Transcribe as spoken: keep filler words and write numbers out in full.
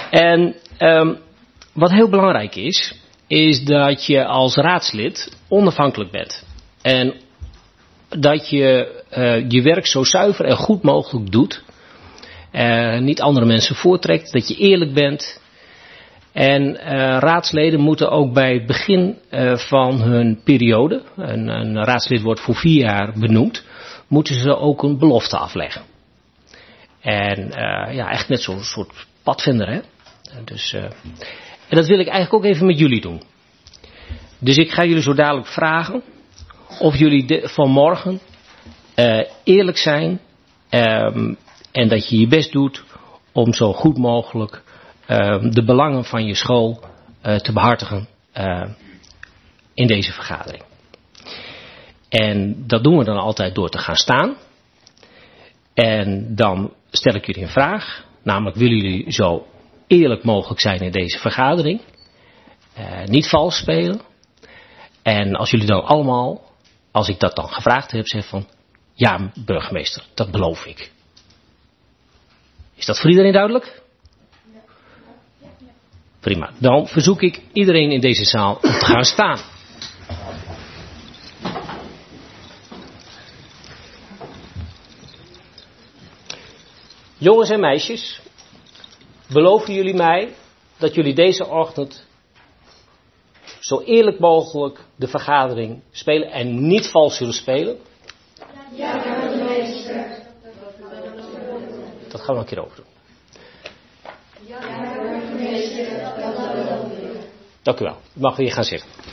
En um, wat heel belangrijk is, is dat je als raadslid onafhankelijk bent. En dat je uh, je werk zo zuiver en goed mogelijk doet. Uh, niet andere mensen voortrekt, dat je eerlijk bent. En uh, raadsleden moeten ook bij het begin uh, van hun periode, een, een raadslid wordt voor vier jaar benoemd, moeten ze ook een belofte afleggen. En uh, ja, echt net zo'n soort padvinder, hè. Dus, uh, en dat wil ik eigenlijk ook even met jullie doen. Dus ik ga jullie zo dadelijk vragen of jullie de, vanmorgen uh, eerlijk zijn um, en dat je je best doet om zo goed mogelijk uh, de belangen van je school uh, te behartigen uh, in deze vergadering. En dat doen we dan altijd door te gaan staan. En dan stel ik jullie een vraag, namelijk willen jullie zo eerlijk mogelijk zijn in deze vergadering, uh, niet vals spelen. En als jullie dan allemaal, als ik dat dan gevraagd heb, zeggen van, ja burgemeester, dat beloof ik. Is dat voor iedereen duidelijk? Prima. Dan verzoek ik iedereen in deze zaal om te gaan staan. Jongens en meisjes, beloven jullie mij dat jullie deze ochtend zo eerlijk mogelijk de vergadering spelen en niet vals zullen spelen? Ja, burgemeester. Dat gaan we een keer over doen. Ja, burgemeester. Dank u wel. U mag weer gaan zitten.